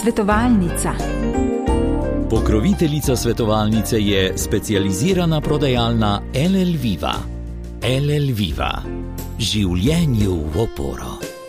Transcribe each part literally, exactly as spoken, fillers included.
Svetovalnica. Pokroviteljica svetovalnice je specializirana prodajalna L L Viva. L L Viva. Življenju v oporo.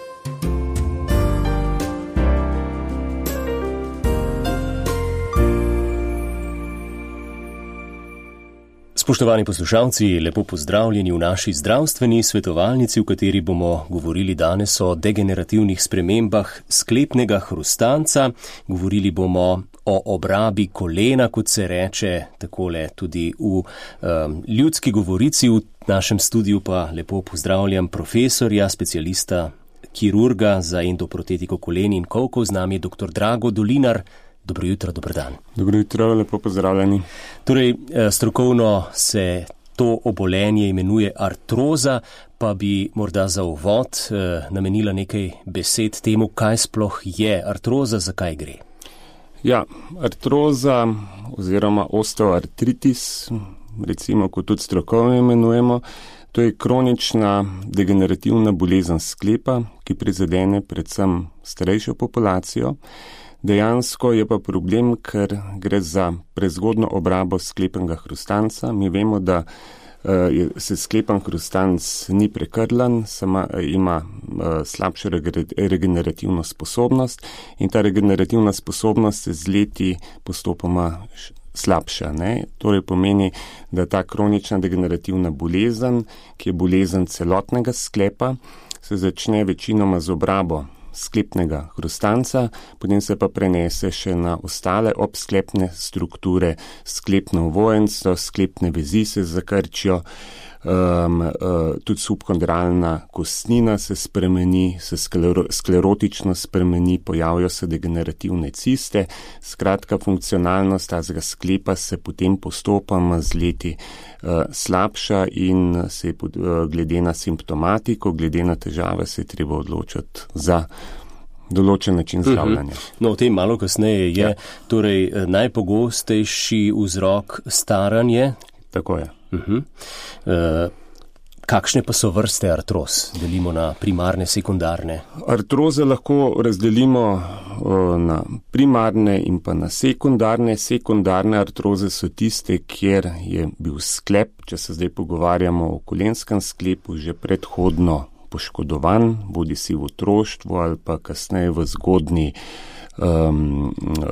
Spoštovani poslušalci, lepo pozdravljeni v naši zdravstveni svetovalnici, v kateri bomo govorili danes o degenerativnih spremembah sklepnega hrustanca. Govorili bomo o obrabi kolena, kot se reče, takole tudi v um, ljudski govorici. V našem studiu pa lepo pozdravljam profesorja, specialista, kirurga za endoprotetiko kolen in kolkov. Z nami je doktor Drago Dolinar. Dobro jutro, dober dan. Dobro jutro, lepo pozdravljeni. Torej, strokovno se to obolenje imenuje artroza, pa bi morda za uvod namenila nekaj besed temu, kaj sploh je artroza, zakaj gre. Ja, artroza oziroma osteoartritis, recimo, kot tudi strokovno imenujemo, to je kronična degenerativna bolezen sklepa, ki prizadene predvsem starejšo populacijo. Dejansko je pa problem, ker gre za prezgodno obrabo sklepnega hrustanca. Mi vemo, da uh, se sklepen hrustanc ni prekrlan, sama uh, ima uh, slabšo rege- regenerativno sposobnost in ta regenerativna sposobnost se z leti postopoma slabša. Ne? Torej pomeni, da ta kronična degenerativna bolezen, ki je bolezen celotnega sklepa, se začne večinoma z obrabo sklepnega hrustanca, potem se pa prenese še na ostale obsklepne strukture, sklepno ovojenstvo, sklepne vezi se zakrčijo, um, uh, tudi subkondralna kostnina se spremeni, se sklero, sklerotično spremeni, pojavijo se degenerativne ciste. Skratka, funkcionalnost tazga sklepa se potem postopoma z leti uh, slabša in se je pod, uh, glede na simptomatiko, glede na težave se je treba odločiti za določen način zdravljanja. Uh-huh. No, o tem malo kasneje je, ja. Torej najpogostejši vzrok staranje. Tako je. Uh-huh. Uh, kakšne pa so vrste artroz? Delimo na primarne, sekundarne. Artroze lahko razdelimo uh, na primarne in pa na sekundarne. Sekundarne artroze so tiste, kjer je bil sklep, če se zdaj pogovarjamo o kolenskem sklepu, že predhodno poškodovan, bodi si v otroštvu ali pa kasneje v zgodnji um,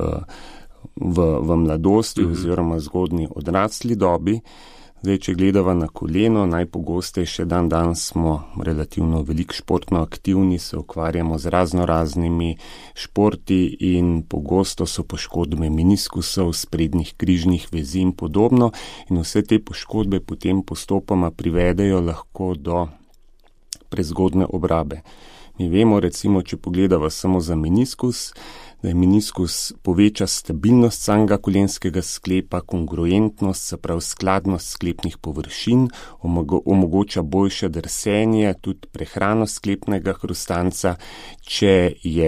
v, v mladosti mm-hmm. oziroma zgodnji odrasli dobi. Zdaj, če gledava na koleno, najpogosteje dan dan smo relativno veliko športno aktivni, se ukvarjamo z razno raznimi športi in pogosto so poškodbe meniskusov, sprednjih križnih vezi in podobno. In vse te poškodbe potem postopoma privedejo lahko do prezgodne obrabe. Mi vemo, recimo, če pogledava samo za meniskus, da je meniskus poveča stabilnost samega kolenskega sklepa, kongruentnost, se pravi skladnost sklepnih površin, omogoča boljše drsenje, tudi prehrano sklepnega hrustanca, če je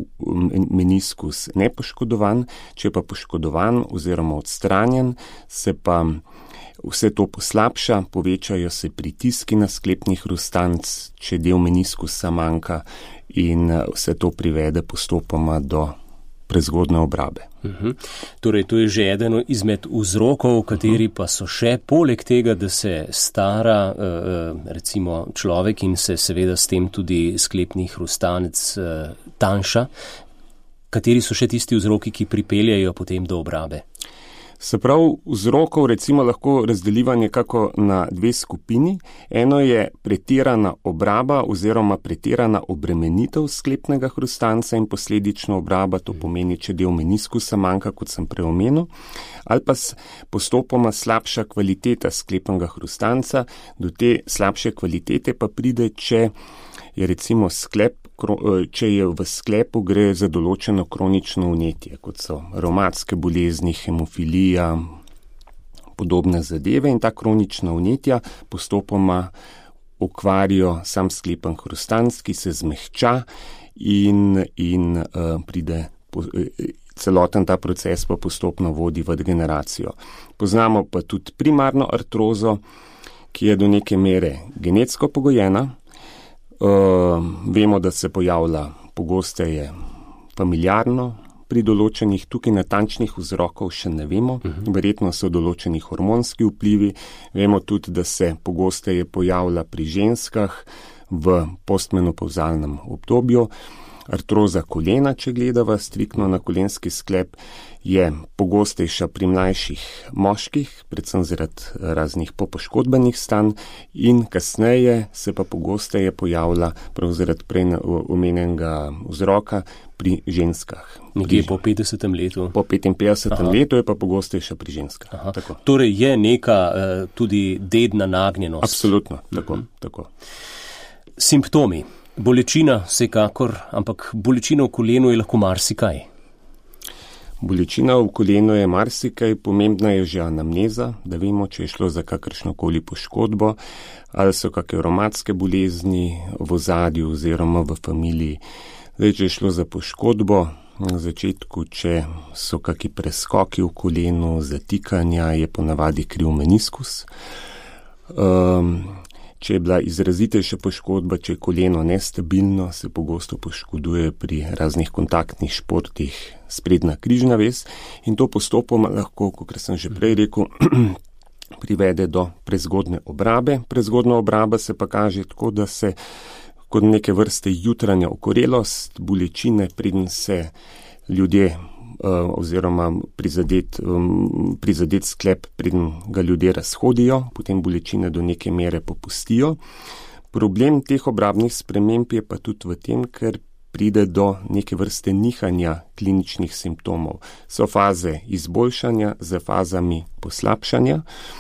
meniskus nepoškodovan, če pa poškodovan oziroma odstranjen, se pa vse to poslabša, povečajo se pritiski na sklepni hrustanc, če del meniskusa manjka in vse to privede postopoma do prezgodne obrabe. Uh-huh. Torej, to je že eden izmed vzrokov, kateri pa so še, poleg tega, da se stara uh, recimo človek in se seveda s tem tudi sklepni hrustanec uh, tanjša, kateri so še tisti vzroki, ki pripeljajo potem do obrabe? Se pravi, vzrokov recimo lahko razdeliva nekako na dve skupini. Eno je pretirana obraba oziroma pretirana obremenitev sklepnega hrustanca in posledično obraba, to pomeni, če del meniskusa manjka, kot sem prej omenil, ali pa postopoma slabša kvaliteta sklepnega hrustanca. Do te slabše kvalitete pa pride, če je recimo sklep, če je v sklepu gre za določeno kronično vnetje, kot so revmatske bolezni, hemofilija, podobne zadeve in ta kronična vnetja postopoma okvarijo sam sklepen hrustanc, ki se zmehča in, in uh, pride po, celoten ta proces pa postopno vodi v degeneracijo. Poznamo pa tudi primarno artrozo, ki je do neke mere genetsko pogojena. Uh, vemo, da se pojavlja pogosteje familiarno, pri določenih tukaj natančnih vzrokov še ne vemo. Uh-huh. Verjetno so določeni hormonski vplivi. Vemo tudi, da se pogosteje pojavlja pri ženskah v postmenopauzalnem obdobju. Artroza kolena, če gledava striktno na kolenski sklep, je pogostejša pri mlajših moških, predvsem zaradi raznih popoškodbenih stanj, in kasneje se pa pogosteje pojavlja prav zaradi prej omenjenega vzroka pri ženskah. Nekje po petdesetem letu? Po petinpetdesetem letu je pa pogostejša pri ženskah. Torej je neka uh, tudi dedna nagnjenost? Absolutno, tako, uh-huh. tako. Simptomi. Bolečina vsekakor, ampak bolečina v kolenu je lahko marsikaj. Bolečina v kolenu je marsikaj, pomembna je že anamneza, da vemo, če je šlo za kakršnokoli poškodbo, ali so kakšne revmatske bolezni v ozadju oziroma v familiji. Zdaj, če je šlo za poškodbo, na začetku, če so kakšni preskoki v kolenu, zatikanja, je ponavadi kriv meniskus. Um, Če je bila izrazitejša poškodba, če je koleno nestabilno, se pogosto poškoduje pri raznih kontaktnih športih sprednja križna vez in to postopoma lahko, kot sem že prej rekel, privede do prezgodne obrabe. Prezgodna obraba se pa kaže tako, da se kot neke vrste jutranja okorelost, bolečine, preden se ljudje oziroma prizadet, um, prizadet sklep, preden ga ljudje razhodijo, potem bolečine do neke mere popustijo. Problem teh obrabnih sprememb je pa tudi v tem, ker pride do neke vrste nihanja kliničnih simptomov. So faze izboljšanja z fazami poslabšanja.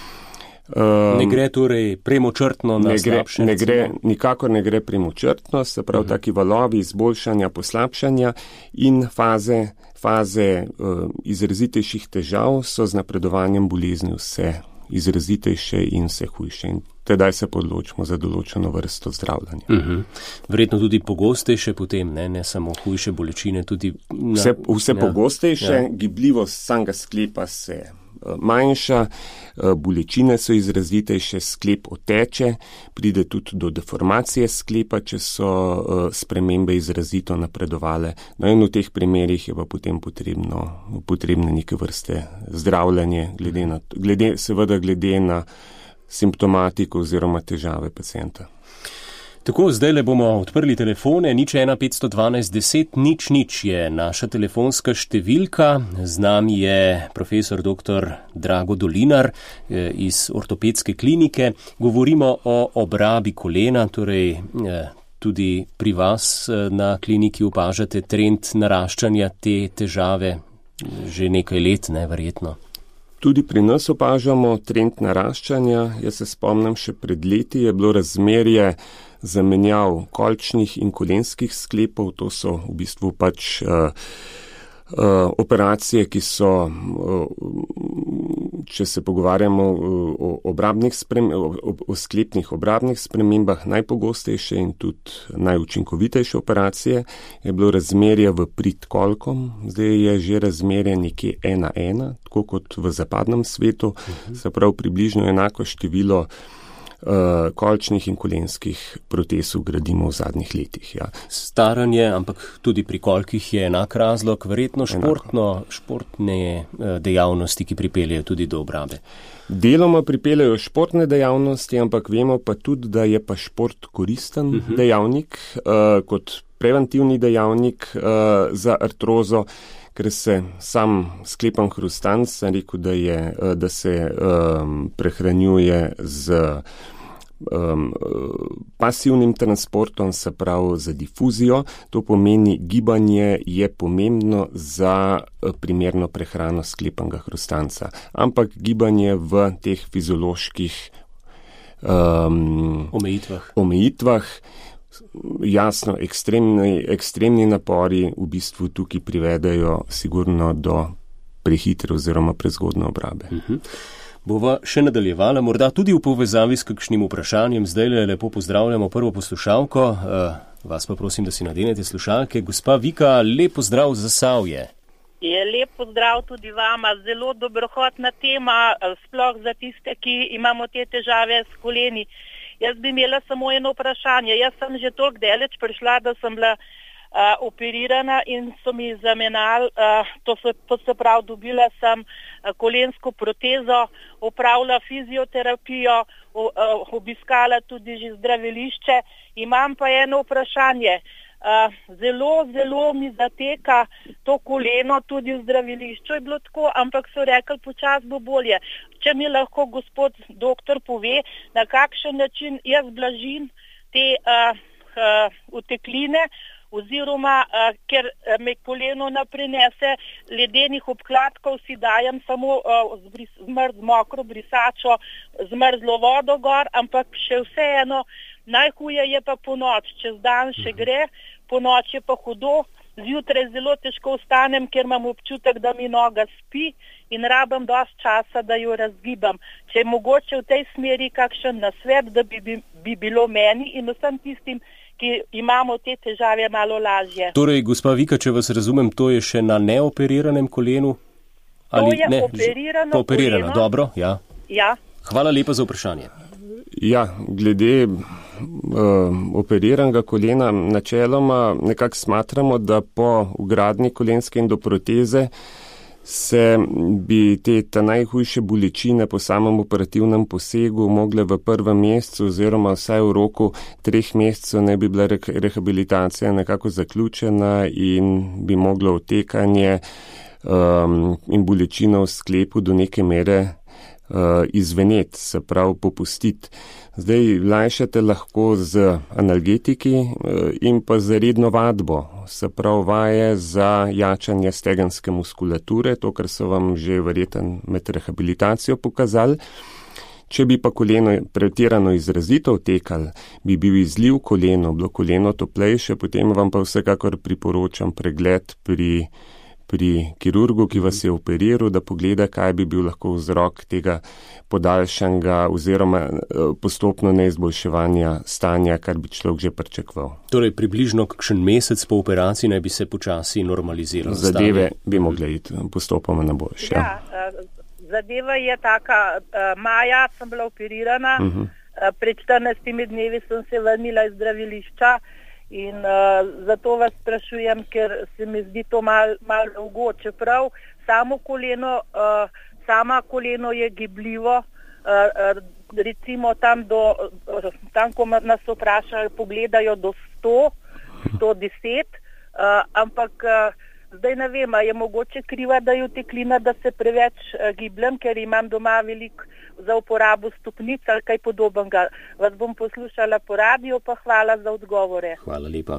Um, ne gre torej premočrtno na ne gre, slabše? Ne gre, nikakor ne gre premočrtno, se pravi uh-huh. taki valovi izboljšanja, poslabšanja in faze Faze uh, izrazitejših težav so z napredovanjem bolezni vse izrazitejše in vse hujše. In tedaj se podločimo za določeno vrsto zdravljanja. Uh-huh. Verjetno tudi pogostejše potem, ne, ne samo hujše bolečine, tudi... Na, vse vse ja, pogostejše, ja. Gibljivost samega sklepa se uh, manjša, uh, bolečine so izrazitejše, sklep oteče, pride tudi do deformacije sklepa, če so uh, spremembe izrazito napredovale. No in v teh primerih je pa potem potrebno, potrebne neke vrste zdravljanje, glede na, glede, seveda glede na simptomatiko oziroma težave pacienta. Tako, zdaj le bomo odprli telefone, nič ena petsto dvanajst deset, nič nič je naša telefonska številka. Z nami je profesor doktor Drago Dolinar iz ortopedske klinike. Govorimo o obrabi kolena, torej tudi pri vas na kliniki opažate trend naraščanja te težave že nekaj let, ne, verjetno. Tudi pri nas opažamo trend naraščanja. Jaz se spomnim, še pred leti je bilo razmerje zamenjav kolčnih in kolenskih sklepov. To so v bistvu pač uh, uh, operacije, ki so, uh, če se pogovarjamo o, obrabnih sprem, o, o sklepnih obrabnih spremembah, najpogostejše in tudi najučinkovitejše operacije, je bilo razmerje v prid kolkom. Zdaj je že razmerje nekje ena ena, tako kot v zapadnem svetu, uh-huh. se pravi približno enako število Uh, kolčnih in kolenskih protez gradimo v zadnjih letih. Ja. Staranje, ampak tudi pri kolkih je enak razlog, verjetno športno, športne uh, dejavnosti, ki pripeljajo tudi do obrabe. Deloma pripeljajo športne dejavnosti, ampak vemo pa tudi, da je pa šport koristen uh-huh. dejavnik, uh, kot preventivni dejavnik uh, za artrozo, ker se sam sklepan hrustanc, sem rekel, da, je, da se um, prehranjuje z um, pasivnim transportom, se pravi za difuzijo. To pomeni, gibanje je pomembno za primerno prehrano sklepanega hrustanca. Ampak gibanje v teh fizioloških um, omejitvah. omejitvah Jasno, ekstremni, ekstremni napori v bistvu tukaj privedajo sigurno do prehitre oziroma prezgodne obrabe. Uh-huh. Bova še nadaljevala, morda tudi v povezavi s kakšnim vprašanjem. Zdaj le lepo pozdravljamo prvo poslušalko. Uh, vas pa prosim, da si nadenete slušalke. Gospa Vika, lep pozdrav za Zasavje. Je lep pozdrav tudi vama. Zelo dobrohotna tema, sploh za tiste, ki imamo te težave s koleni. Jaz bi imela samo eno vprašanje. Jaz sem že toliko daleč prišla, da sem bila uh, operirana in so mi zamenjali, uh, to, to se pravi, dobila sem uh, kolensko protezo, opravila fizioterapijo, uh, uh, obiskala tudi že zdravilišče. Imam pa eno vprašanje. Uh, zelo, zelo mi zateka to koleno, tudi v zdravilišču je bilo tako, ampak so rekli, počas bo bolje. Če mi lahko gospod doktor pove, na kakšen način jaz blažim te uh, uh, utekline, oziroma uh, ker me koleno naprinese ledenih obkladkov, si dajem samo uh, zmrz, mokro brisačo, zmrzlo vodo gor, ampak še vseeno najhuje je pa po noč, čez dan še gre, po noč je pa hudo, zjutraj zelo težko vstanem, ker imam občutek, da mi noga spi in rabam dosti časa, da jo razgibam. Če je mogoče v tej smeri kakšen nasvet, da bi, bi, bi bilo meni in vsem tistim, ki imamo te težave, malo lažje. Torej, gospa Vika, če vas razumem, to je še na neoperiranem kolenu? Ali to je ne? operirano, Pooperirano, koleno. dobro, ja. Ja. Hvala lepa za vprašanje. Ja, glede uh, operiranega kolena, načeloma nekako smatramo, da po vgradnji kolenske endoproteze se bi te ta najhujše bolečine po samem operativnem posegu mogle v prvem mesecu oziroma vsaj v roku treh mesecev ne bi bila re- rehabilitacija nekako zaključena in bi moglo otekanje um, in bolečino v sklepu do neke mere uh, izveneti, se pravi popustiti. Zdaj lajšate lahko z analgetiki uh, in pa z redno vadbo, se pravi vaje za jačanje stegenske muskulature, to, kar so vam že verjetno med rehabilitacijo pokazali. Če bi pa koleno pretirano izrazito otekalo, bi bil izliv koleno, bilo koleno toplejše, potem vam pa vsekakor priporočam pregled pri pri kirurgu, ki vas je operiral, da pogleda, kaj bi bil lahko vzrok tega podaljšanega oziroma postopno neizboljševanja stanja, kar bi človek že pričakoval. Torej, približno kakšen mesec po operaciji naj bi se počasi normaliziralo stanje. Zadeve bi mogle iti postopoma na boljše. Ja, zadeva je taka, maja sem bila operirana, uh-huh. pred štirinajstimi dnevi sem se vrnila iz zdravilišča. In uh, zato vas sprašujem, ker se mi zdi to malo mal dolgo, čeprav samo koleno, uh, sama koleno je gibljivo, uh, recimo tam, do, uh, tam ko nas vprašajo, pogledajo do sto, sto deset, uh, ampak uh, zdaj ne vem, je mogoče kriva, da je uteklina, da se preveč uh, gibljem, ker imam doma veliko za uporabo stopnic ali kaj podobnega. Vas bom poslušala po radiju, pa hvala za odgovore. Hvala lepa.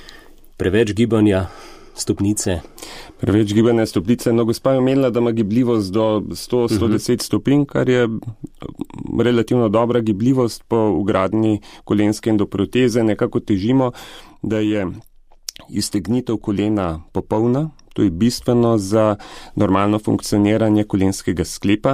Preveč gibanja, stopnice. Preveč gibanja, stopnice. No, gospa je omenila, da ima gibljivost do sto do sto deset uh-huh. stopinj, kar je relativno dobra gibljivost po vgradnji kolenske endoproteze. Nekako težimo, da je iztegnitev kolena popolna. To je bistveno za normalno funkcioniranje kolenskega sklepa.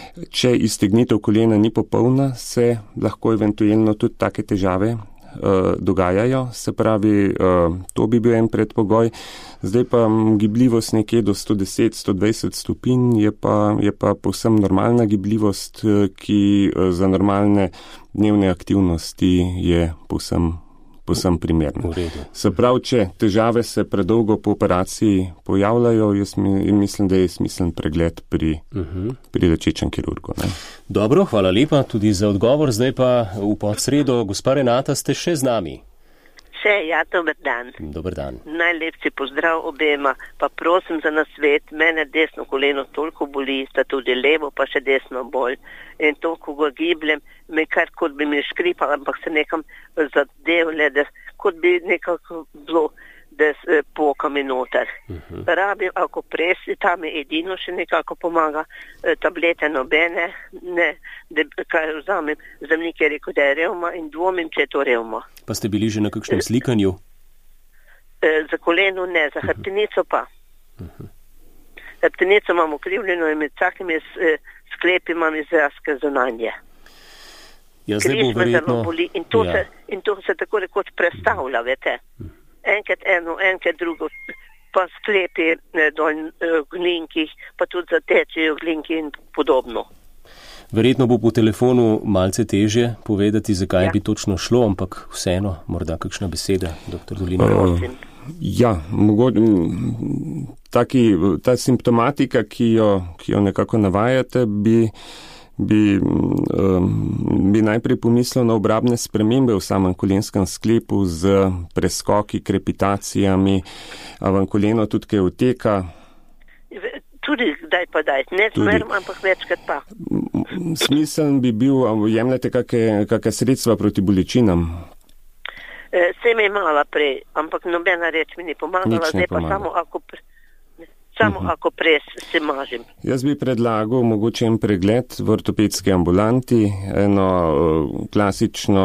Če iztegnitev kolena ni popolna, se lahko eventualno tudi take težave uh, dogajajo. Se pravi, uh, to bi bil en predpogoj. Zdaj pa gibljivost nekje do sto deset do sto dvajset stopinj je pa, je pa povsem normalna gibljivost, ki uh, za normalne dnevne aktivnosti je povsem posem primerno. Se pravi, če težave se predolgo po operaciji pojavljajo, jaz mislim, da je smislen pregled pri, uh-huh. pri lečečem kirurgu. Ne? Dobro, hvala lepa tudi za odgovor. Zdaj pa v podsredo, gospa Renata, ste še z nami. Še, ja, dober dan. Dober dan. Najlepši pozdrav obema, pa prosim za nasvet, mene desno koleno toliko boli, sta tudi levo, pa še desno bolj. In to, ko ga gibljem, me kar kot bi mi škripala, ampak se nekam zadevle, da kot bi nekako bilo, da se poka mi noter. Uh-huh. Rabim, ako presi, tam je edino še nekako pomaga, tablete nobene, ne, da kaj vzamem, zdravnik je rekel, da je revma in dvomim, če je to revma. Pa ste bili že na kakšnem slikanju? E, za koleno ne, za hrbtenico pa. Uh-huh. Hrbtenico imam ukrivljeno in med vsakimi sklepi imam izrazke zunanje. Ja, zdaj bo verjetno... Boli in to, ja. se, in to se tako rekoč prestavlja, vete. Enkrat eno, enkrat drugo, pa sklepi dol glinki, pa tudi zatečejo glinki in podobno. Verjetno bo po telefonu malce težje povedati, zakaj ja. bi točno šlo, ampak vseeno, morda kakšna beseda, doktor Dolinar. Uh, Ja, mogoče taki, ta simptomatika, ki jo, ki jo nekako navajate, bi, bi, bi najprej pomislil na obrabne spremembe v samem kolenskem sklepu z preskoki, krepitacijami, a vam koleno tudi kaj uteka. Tudi kdaj pa daj, ne zmerom, ampak večkrat pa. Smiseln bi bil, jemljate kakšne sredstva proti bolečinam? E, se mi je mala prej, ampak nobena reč mi ni pomagala, zdaj pa samo ako, pre, samo uh-huh. ako prej se mažim. Jaz bi predlagal mogoče en pregled v ortopedski ambulanti, eno klasično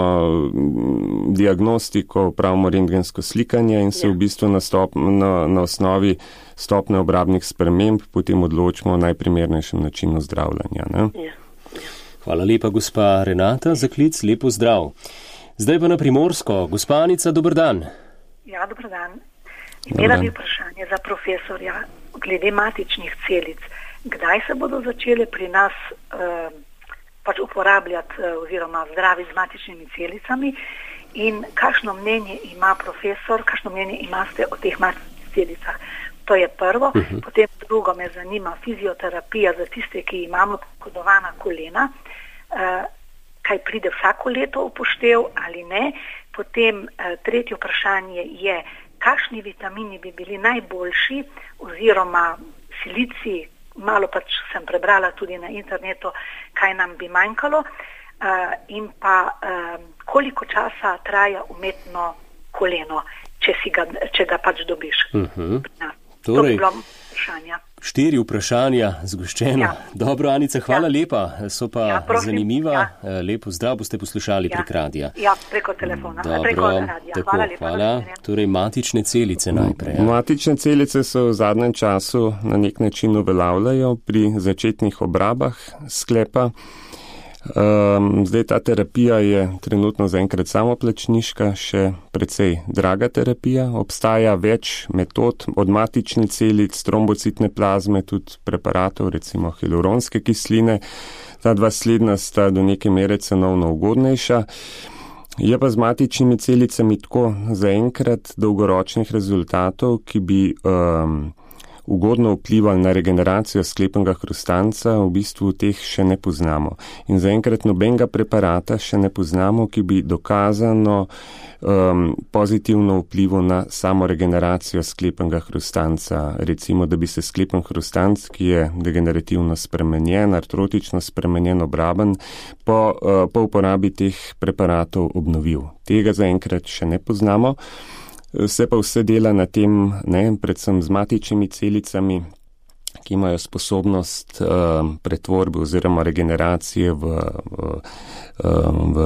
diagnostiko, pravimo rentgensko slikanje in se ja. v bistvu na, stop, na, na osnovi stopne obrabnih sprememb potem odločimo o najprimernejšem načinu zdravljanja. Ne? Ja. Ja. Hvala lepa, gospa Renata, za klic, lepo zdrav. Zdaj pa na Primorsko. Gospa Anica, dober dan. Ja, dober dan. Imela bi vprašanje za profesorja glede matičnih celic. Kdaj se bodo začele pri nas eh, pač uporabljati eh, oziroma zdravi z matičnimi celicami in kakšno mnenje ima profesor, kakšno mnenje imate o teh matičnih celicah? To je prvo. Uh-huh. Potem drugo me zanima fizioterapija za tiste, ki imamo poškodovana kolena. Eh, kaj pride vsako leto upoštev ali ne. Potem eh, tretje vprašanje je, kakšni vitamini bi bili najboljši oziroma silici, malo pač sem prebrala tudi na internetu, kaj nam bi manjkalo eh, in pa eh, koliko časa traja umetno koleno, če, si ga, če ga pač dobiš. Uh-huh. Torej, to bi bilo vprašanja. Štiri vprašanja zgoščeno. Ja. Dobro, Anica, hvala ja. lepa. So pa ja, zanimiva. Ja. Lepo zdrav, boste poslušali ja. prek radija. Ja, preko telefona. Dobro, preko radija. Tako, hvala lepa. Hvala. Torej, matične celice najprej. Ja. Matične celice se v zadnjem času na nek način uveljavljajo pri začetnih obrabah sklepa. Um, zdaj ta terapija je trenutno zaenkrat samoplačniška, še precej draga terapija. Obstaja več metod od matične celic, trombocitne plazme, tudi preparatov, recimo hialuronske kisline. Ta dva slednja sta do neke mere cenovno ugodnejša. Je pa z matičnimi celicami tako zaenkrat dolgoročnih rezultatov, ki bi um, ugodno vplivali na regeneracijo sklepnega hrustanca, v bistvu teh še ne poznamo. In zaenkrat nobenega preparata še ne poznamo, ki bi dokazano um, pozitivno vplival na samo regeneracijo sklepnega hrustanca. Recimo, da bi se sklepen hrustanc, ki je degenerativno spremenjen, artrotično spremenjen, obraben, po, uh, po uporabi teh preparatov obnovil. Tega zaenkrat še ne poznamo. Se pa vse dela na tem, ne, predvsem z matičnimi celicami, ki imajo sposobnost uh, pretvorbe oziroma regeneracije v, v, v,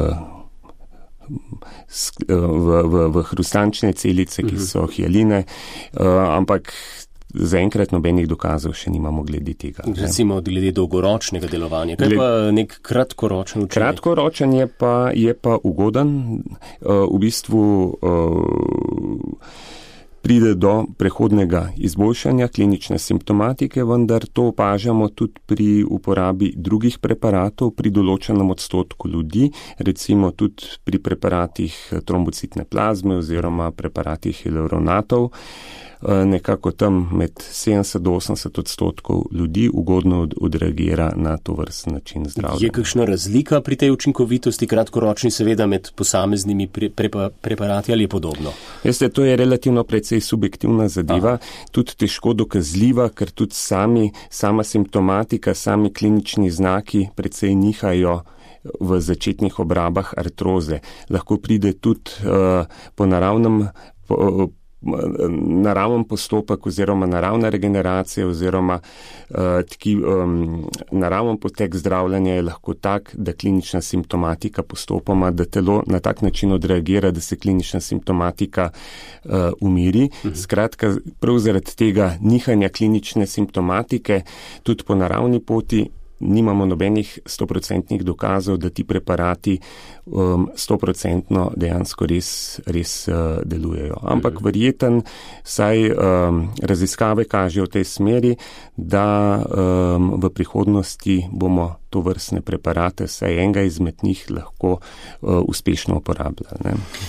v, v, v hrustančne celice, ki so hyaline, uh, ampak zaenkrat nobenih dokazov še nimamo glede tega. Recimo glede dolgoročnega delovanja. Kaj Gled... pa nek kratkoročen učinek? Kratkoročen je pa, je pa ugoden. Uh, v bistvu uh, pride do prehodnega izboljšanja klinične simptomatike, vendar to opažamo tudi pri uporabi drugih preparatov pri določenem odstotku ljudi, recimo tudi pri preparatih trombocitne plazme oziroma preparatih hialuronatov. Nekako tam med sedemdeset do osemdeset odstotkov ljudi ugodno odreagira na to vrsten način zdravljenja. Je kakšna razlika pri tej učinkovitosti kratkoročni seveda med posameznimi pre, prepa, preparati ali je podobno? Veste, to je relativno precej subjektivna zadeva, Aha. tudi težko dokazljiva, ker tudi sami, sama simptomatika, sami klinični znaki precej nihajo v začetnih obrabah artroze. Lahko pride tudi uh, po naravnem po, naraven postopek oziroma naravna regeneracija oziroma uh, tki, um, naraven potek zdravljenja je lahko tak, da klinična simptomatika postopoma, da telo na tak način odreagira, da se klinična simptomatika uh, umiri. Mhm. Skratka, prav zaradi tega nihanja klinične simptomatike tudi po naravni poti nimamo nobenih stoprocentnih dokazov, da ti preparati stoprocentno um, dejansko res, res uh, delujejo. Ampak verjeten, saj um, raziskave kažejo v tej smeri, da um, v prihodnosti bomo to vrstne preparate, saj enega izmed njih lahko uh, uspešno uporabljali. Ne?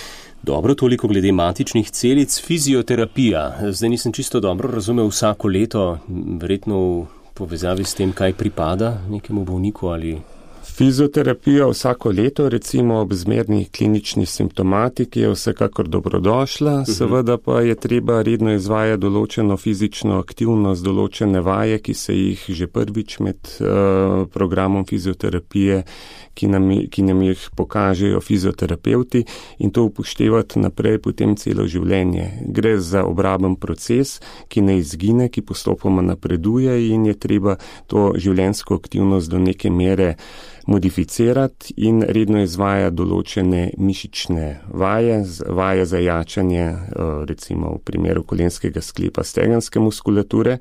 Dobro, toliko glede matičnih celic. Fizioterapija. Zdaj nisem čisto dobro razumel vsako leto, verjetno v povezavi s tem, kaj pripada nekemu bolniku ali... Fizioterapija vsako leto, recimo ob zmerni klinični simptomatiki, je vsekakor dobrodošla, uh-huh. Seveda pa je treba redno izvajati določeno fizično aktivnost, določene vaje, ki se jih že prvič med uh, programom fizioterapije, ki nam, ki nam jih pokažejo fizioterapeuti, in to upoštevati naprej potem celo življenje. Gre za obraben proces, ki ne izgine, ki postopoma napreduje in je treba to življenjsko aktivnost do neke mere modificirati in redno izvaja določene mišične vaje, vaje za jačanje, recimo v primeru kolenskega sklepa stegenske muskulature.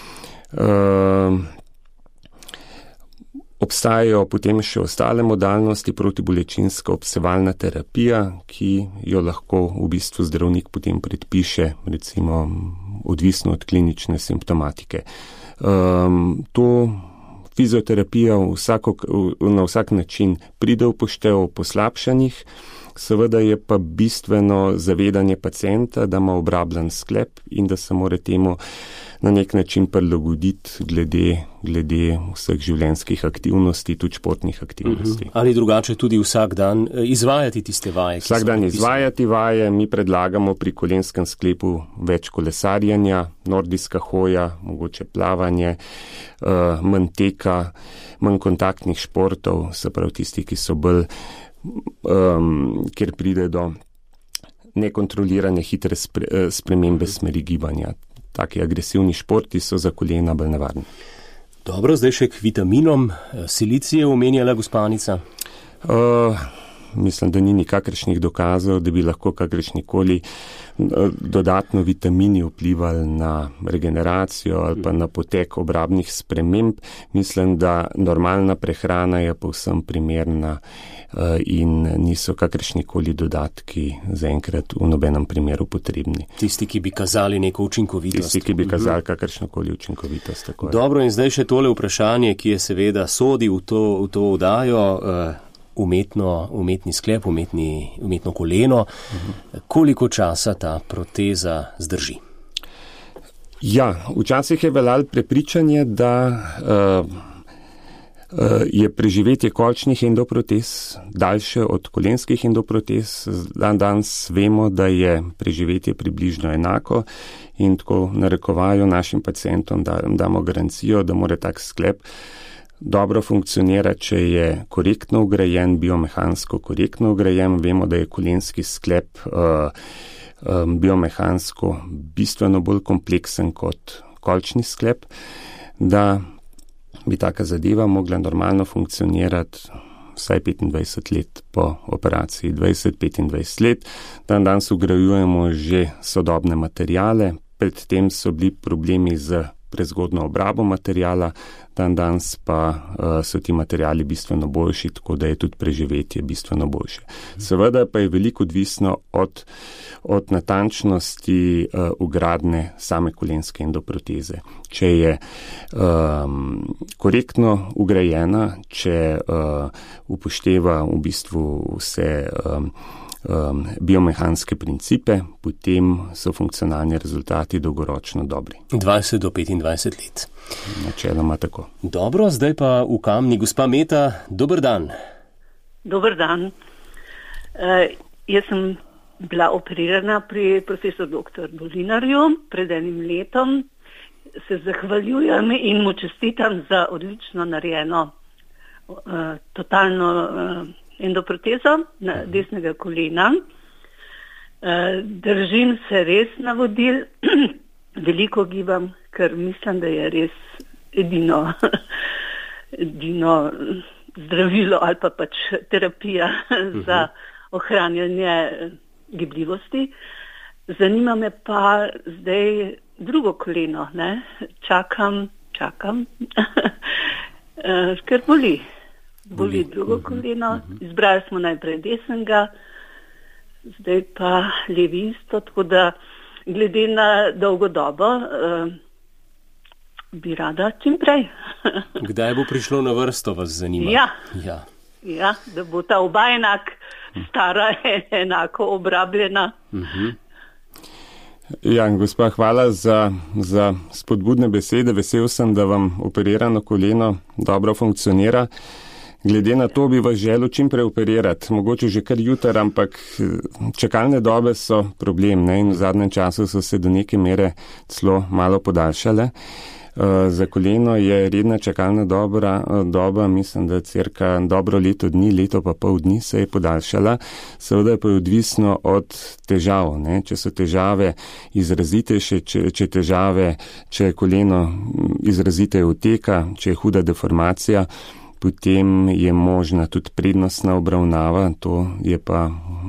Obstajajo potem še ostale modalnosti, protibolečinska obsevalna terapija, ki jo lahko v bistvu zdravnik potem predpiše, recimo odvisno od klinične simptomatike. To Fizioterapija vsako, na vsak način pride v poštev v poslabšanjih, seveda je pa bistveno zavedanje pacienta, da ima obrabljen sklep in da se mora temu na nek način prilagoditi glede, glede vseh življenjskih aktivnosti, tudi športnih aktivnosti. Uh-huh. Ali drugače tudi vsak dan izvajati tiste vaje? Vsak dan izvajati vaje, mi predlagamo pri kolenskem sklepu več kolesarjenja, nordijska hoja, mogoče plavanje, uh, manj teka, manj kontaktnih športov, se pravi tisti, ki so bolj, um, kjer pride do nekontrolirane hitre spre, spremembe uh-huh. smeri gibanja. Taki agresivni športi so za kolena bolj nevarni. Dobro, zdaj še k vitaminom. Silicij je omenjala gospanica? Uh, mislim, da ni nikakršnih dokazov, da bi lahko kakršnikoli dodatno vitamini vplivali na regeneracijo ali pa na potek obrabnih sprememb. Mislim, da normalna prehrana je povsem primerna in niso kakršnikoli dodatki zaenkrat v nobenem primeru potrebni. Tisti, ki bi kazali neko učinkovitost. Tisti, ki bi kazali kakršnokoli učinkovitost. Tako Dobro, in zdaj še tole vprašanje, ki je seveda sodi v to, v to vdajo, umetno, umetni sklep, umetni, umetno koleno. Uh-huh. Koliko časa ta proteza zdrži? Ja, včasih je veljalo prepričanje, da uh, je preživetje kolčnih endoprotez daljše od kolenskih endoprotez. Dan danes vemo, da je preživetje približno enako in tako narekovajo našim pacientom, da damo garancijo, da mora tak sklep dobro funkcionira, če je korektno vgrajen, biomehansko korektno vgrajen. Vemo, da je kolenski sklep uh, um, biomehansko bistveno bolj kompleksen kot kolčni sklep, da bi taka zadeva mogla normalno funkcionirati vsaj petindvajset let po operaciji, dvajset do petindvajset let. Dan danes vgrajujemo že sodobne materijale, predtem so bili problemi z prezgodno obrabo materijala, dan danes pa uh, so ti materijali bistveno boljši, tako da je tudi preživetje bistveno boljše. Seveda pa je veliko odvisno od, od natančnosti uh, vgradne same kolenske endoproteze. Če je um, korektno vgrajena, če uh, upošteva v bistvu vse um, Um, biomehanske principe, potem so funkcionalni rezultati dolgoročno dobri. dvajset do petindvajset let. Načeloma tako. Dobro, zdaj pa v Kamni. Gospa Meta, dober dan. Dober dan. Uh, jaz sem bila operirana pri profesor doktor Dolinarju pred enim letom. Se zahvaljujem in mu čestitam za odlično narejeno uh, totalno uh, endoprotezo na desnega kolena. Držim se res navodil, veliko gibam, ker mislim, da je res edino, edino zdravilo ali pa pač terapija za ohranjanje gibljivosti. Zanima me pa zdaj drugo koleno, ne? Čakam, čakam, ker boli. Boli drugo koleno, izbrali smo najprej desnega, zdaj pa levi isto, tako da glede na dolgo dobo uh, bi rada čim prej. Kdaj bo prišlo na vrsto, vas zanima? Ja, ja. ja, da bo ta oba enak stara, enako obrabljena. Uh-huh. Ja, gospa, hvala za, za spodbudne besede. Vesel sem, da vam operirano koleno dobro funkcionira. Glede na to bi vas želel čim prej operirati, mogoče že kar jutar, ampak čakalne dobe so problem, ne? In v zadnjem času so se do neke mere celo malo podaljšale. Za koleno je redna čakalna dobra, doba, mislim, da cirka dobro leto dni, leto pa pol dni se je podaljšala. Seveda pa je odvisno od težav, ne? Če so težave izrazitejše, če, če težave, če koleno izraziteje oteka, če je huda deformacija, potem je možna tudi prednostna obravnava, to je pa,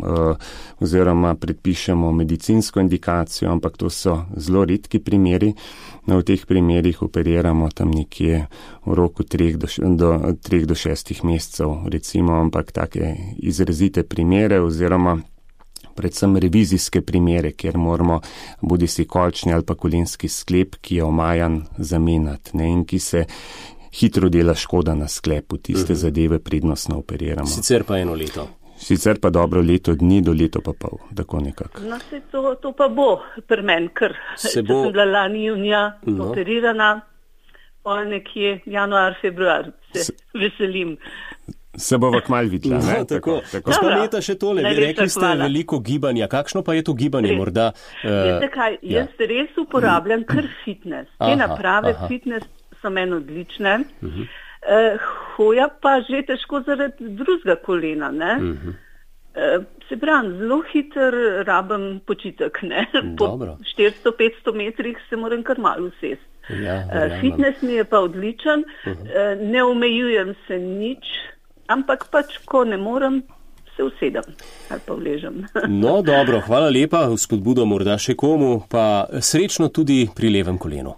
oziroma predpišemo medicinsko indikacijo, ampak to so zelo redki primeri. V teh primerih operiramo tam nekje v roku treh do, do, treh do šestih mesecev, recimo, ampak take izrazite primere oziroma predvsem revizijske primere, kjer moramo bodi si kolčni ali pa kolenski sklep, ki je omajan, zamenjati, ne, in ki se hitro dela škoda na sklepu, tiste uh-huh. zadeve prednostno operiramo. Sicer pa eno leto. Sicer pa dobro leto dni do leto pa pol, tako nekako. No, se to, to pa bo pri meni, ker se bo... sem bila lani junija no. operirana, pol nekje januar, februar, se, se veselim. Se bova kmalu videla, no, ne? Tako, tako. Spomnite še tole, vi rekli ste hvala. Veliko gibanja. Kakšno pa je to gibanje res. Morda? Uh, Veste kaj, ja. Jaz res uporabljam kar fitness. Te aha, naprave aha. Fitness so meni odlične. Uh-huh. Uh, hoja pa že težko zaradi drugega kolena, ne? Uh-huh. Uh, se pravim, zelo hiter rabim počitek, ne? Po štiristo petsto metrih se moram kar malo usesti. Ja, uh, fitness mi je pa odličen, uh-huh. uh, ne omejujem se nič, ampak pač, ko ne morem, se usedem ali pa vležem. No, dobro, hvala lepa, spodbudo morda še komu, pa srečno tudi pri levem kolenu.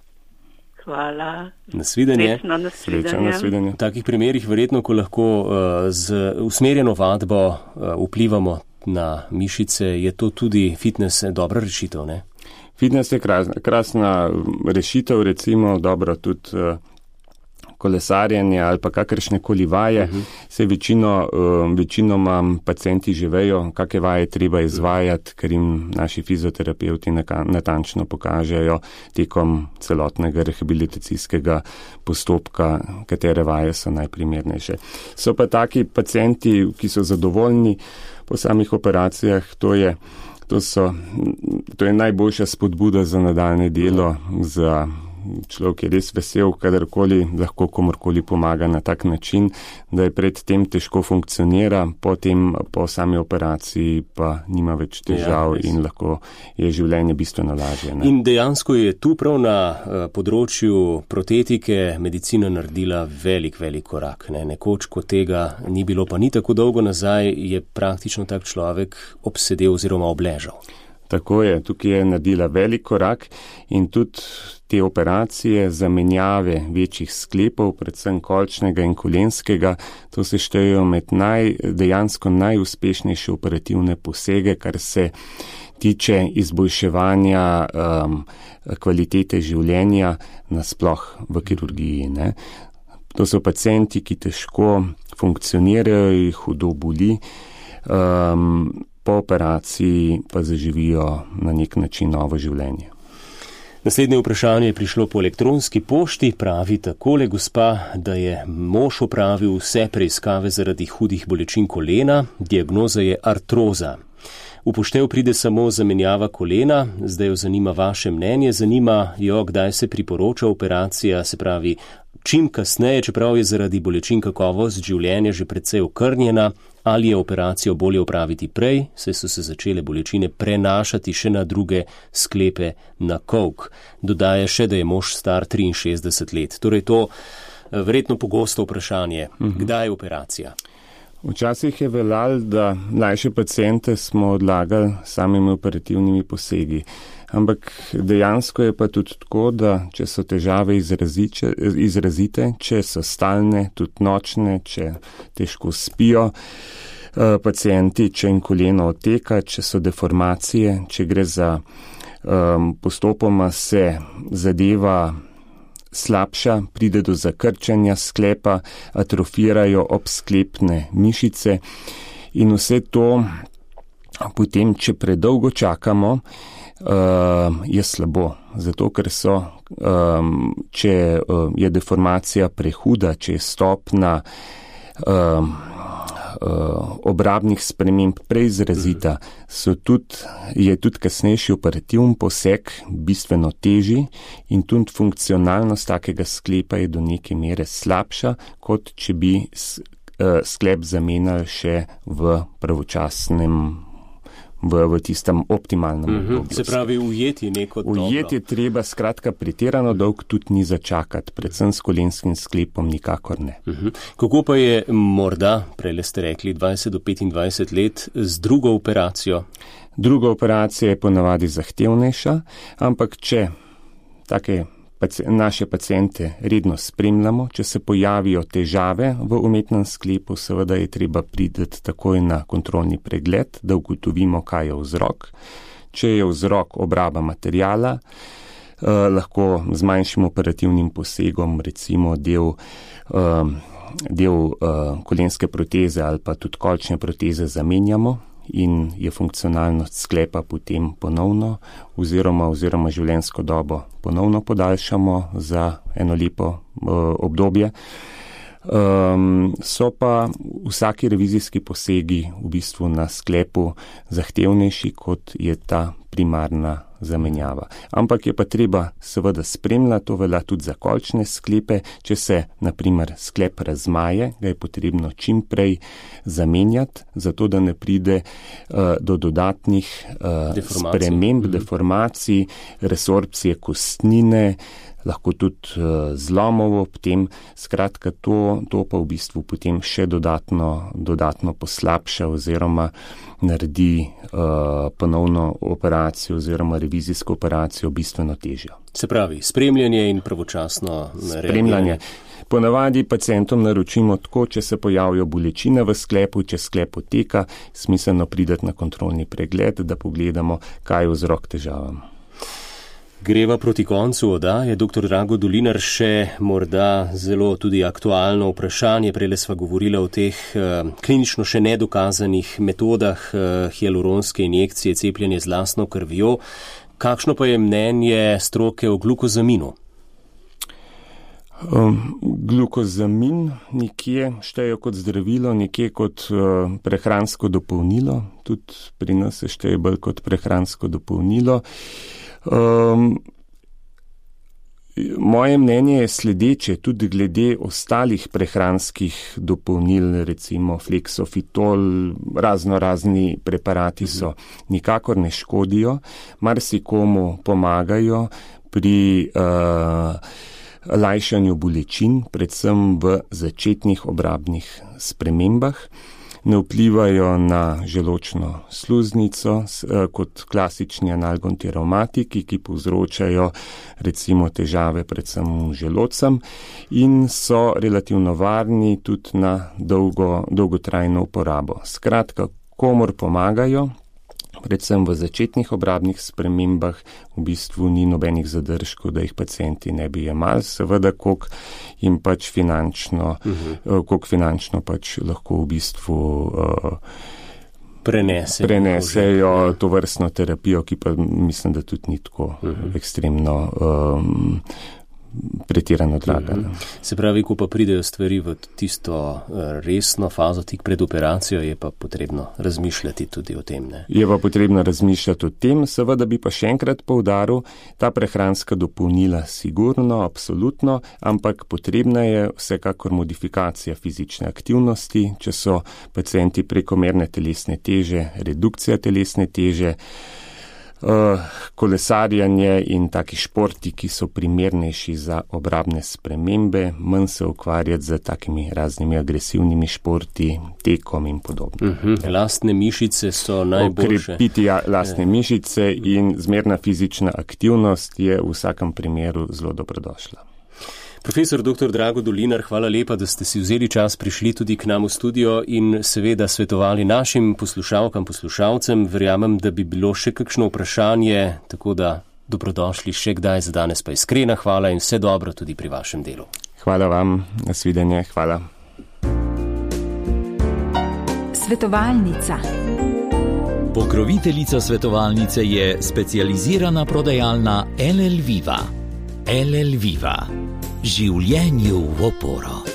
Hvala. Nasvidenje. Srečno, nasvidenje. nasvidenje. V takih primerih verjetno, ko lahko uh, z usmerjeno vadbo uh, vplivamo na mišice, je to tudi fitness dobra rešitev, ne? Fitness je krasna, krasna rešitev, recimo dobro tudi uh, kolesarjenje ali pa kakršne koli vaje. Uh-huh. Se večino, uh, večinoma pacienti že vejo, kakve vaje treba izvajati, ker jim naši fizioterapeuti natančno pokažejo tekom celotnega rehabilitacijskega postopka, katere vaje so najprimernejše. So pa taki pacienti, ki so zadovoljni po samih operacijah, to je, to so, to je najboljša spodbuda za nadaljne delo, za človek je res vesel, kadarkoli lahko komorkoli pomaga na tak način, da je predtem težko funkcionira, potem po sami operaciji pa nima več težav ja, in lahko je življenje bistveno lažje. Ne? In dejansko je tu prav na uh, področju protetike medicina naredila velik, velik korak. Ne? Nekoč, ko tega ni bilo, pa ni tako dolgo nazaj, je praktično tak človek obsedel oziroma obležal. Tako je, tukaj je naredila velik korak in tudi te operacije, zamenjave večjih sklepov, predvsem kolčnega in kolenskega, to se štejejo med naj, dejansko najuspešnejše operativne posege, kar se tiče izboljševanja um, kvalitete življenja nasploh v kirurgiji, ne. To so pacienti, ki težko funkcionirajo, jih hudo boli, um, po operaciji pa zaživijo na nek način novo življenje. Naslednje vprašanje je prišlo po elektronski pošti, pravi takole gospa, da je mož opravil vse preiskave zaradi hudih bolečin kolena, diagnoza je artroza. Upoštev pride samo zamenjava kolena, zdaj jo zanima vaše mnenje, zanima jo, kdaj se priporoča operacija, se pravi čim kasneje, čeprav je zaradi bolečin kakovost življenja že precej okrnjena, ali je operacijo bolje opraviti prej, saj so se začele bolečine prenašati še na druge sklepe na kolk. Dodaja še, da je mož star triinšestdeset let. Torej to verjetno pogosto vprašanje, mhm. kdaj je operacija? Včasih je veljalo, da mlajše paciente smo odlagali samimi operativnimi posegi. Ampak dejansko je pa tudi tako, da če so težave izrazite, izrazite, če so stalne, tudi nočne, če težko spijo pacienti, če jim koleno oteka, če so deformacije, če gre za um, postopoma se zadeva slabša, pride do zakrčanja sklepa, atrofirajo obsklepne mišice In vse to potem, če predolgo čakamo, uh, je slabo. Zato, ker so, um, če uh, je deformacija prehuda, če je stopna um, uh, obrabnih sprememb preizrazita, so tudi, je tudi kasnejši operativni poseg bistveno težji in tudi funkcionalnost takega sklepa je do neke mere slabša, kot če bi sklep zamenjali še v pravočasnem, v, v tistem optimalnem obdobju. Uh-huh. Se pravi, ujeti neko dobro. Ujeti je treba, skratka, pretirano dolg tudi ni začakati, predvsem s kolenskim sklepom nikakor ne. Uh-huh. Kako pa je morda, prej ste rekli, dvajset do petindvajset let z drugo operacijo? Druga operacija je ponavadi zahtevnejša, ampak če take naše paciente redno spremljamo, če se pojavijo težave v umetnem sklepu, seveda je treba priti takoj na kontrolni pregled, da ugotovimo, kaj je vzrok. Če je vzrok obraba materijala, eh, lahko z manjšim operativnim posegom, recimo del, eh, del eh, kolenske proteze ali pa tudi kolčne proteze zamenjamo in je funkcionalnost sklepa potem ponovno oziroma, oziroma življenjsko dobo ponovno podaljšamo za eno lepo uh, obdobje. Um, so pa vsaki revizijski posegi v bistvu na sklepu zahtevnejši, kot je ta primarna zamenjava. Ampak je pa treba seveda spremljati, to velja tudi za kolčne sklepe. Če se, na primer, sklep razmaje, ga je potrebno čim prej zamenjati, zato da ne pride uh, do dodatnih uh, sprememb, mm-hmm. deformacij, resorpcije kostnine, lahko tudi uh, zlomov ob tem. Skratka, to, to pa v bistvu potem še dodatno, dodatno poslabša oziroma naredi uh, ponovno operacijo oziroma revizijsko operacijo bistveno težjo. Se pravi, spremljanje in pravočasno spremljanje. Ponavadi pacientom naročimo tako, če se pojavijo bolečine v sklepu, če sklep poteka, smiselno prideti na kontrolni pregled, da pogledamo, kaj je vzrok težavam. Greva proti koncu oddaje. Doktor Drago Dolinar, še morda zelo tudi aktualno vprašanje. Prejle sva govorila o teh uh, klinično še nedokazanih metodah uh, hialuronske injekcije, cepljenje z lastno krvjo. Kakšno pa je mnenje stroke o glukozaminu? Um, glukozamin nekje šteje kot zdravilo, nekje kot uh, prehransko dopolnilo. Tudi pri nas se šteje bolj kot prehransko dopolnilo. Um, moje mnenje je sledeče, tudi glede ostalih prehranskih dopolnil, recimo Flexofitol, razno razni preparati so, nikakor ne škodijo, marsikomu pomagajo pri uh, lajšanju bolečin, predvsem v začetnih obrabnih spremembah. Ne vplivajo na želočno sluznico kot klasični analgonti revmatiki, ki povzročajo recimo težave predvsem želodcem in so relativno varni tudi na dolgo, dolgotrajno uporabo. Skratka, komor pomagajo, predvsem v začetnih obrabnih spremembah, v bistvu ni nobenih zadržkov, da jih pacienti ne bi jemali, seveda, koliko jim pač finančno, uh-huh. koliko finančno pač lahko v bistvu uh, Prenese, prenesejo to vrstno terapijo, ki pa mislim, da tudi ni tako uh-huh. ekstremno um, pretirano draga. Mm-hmm. Se pravi, ko pa pridejo stvari v tisto resno fazo, tik pred operacijo, je pa potrebno razmišljati tudi o tem. Ne? Je pa potrebno razmišljati o tem, seveda bi pa še enkrat poudaril, ta prehranska dopolnila sigurno, absolutno, ampak potrebna je vsekakor modifikacija fizične aktivnosti, če so pacienti prekomerne telesne teže, redukcija telesne teže, Uh, kolesarjanje in taki športi, ki so primernejši za obrabne spremembe, manj se ukvarjati z takimi raznimi agresivnimi športi, tekom in podobno. Uh-huh. Lastne mišice so najboljše. Okrepiti lastne mišice in zmerna fizična aktivnost je v vsakem primeru zelo dobrodošla. Profesor doktor Drago Dolinar, hvala lepa, da ste si vzeli čas, prišli tudi k nam v studio in seveda svetovali našim poslušalkam, poslušalcem. Verjamem, da bi bilo še kakšno vprašanje, tako da dobrodošli še kdaj, za danes pa iskrena hvala in vse dobro tudi pri vašem delu. Hvala vam, nasvidenje, hvala. svetovalnica. Pokroviteljica svetovalnice je specializirana prodajalna L L Viva. L L Viva. Življenju v oporo.